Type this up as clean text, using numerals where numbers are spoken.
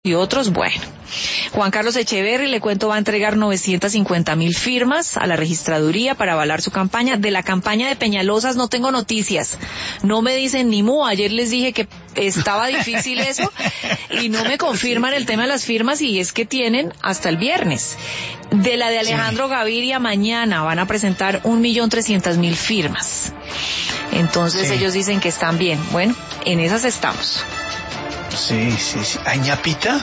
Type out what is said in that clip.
y otros, bueno. Juan Carlos Echeverry, le cuento, va a entregar 950.000 firmas a la registraduría para avalar su campaña. De la campaña de Peñalosas no tengo noticias, no me dicen ni mu. Ayer les dije que estaba difícil eso y no me confirman el tema de las firmas, y es que tienen hasta el viernes. De la de Alejandro Gaviria, mañana van a presentar 1.300.000 firmas. Entonces ellos dicen que están bien. Bueno, en esas estamos. Sí. ¿Añapita?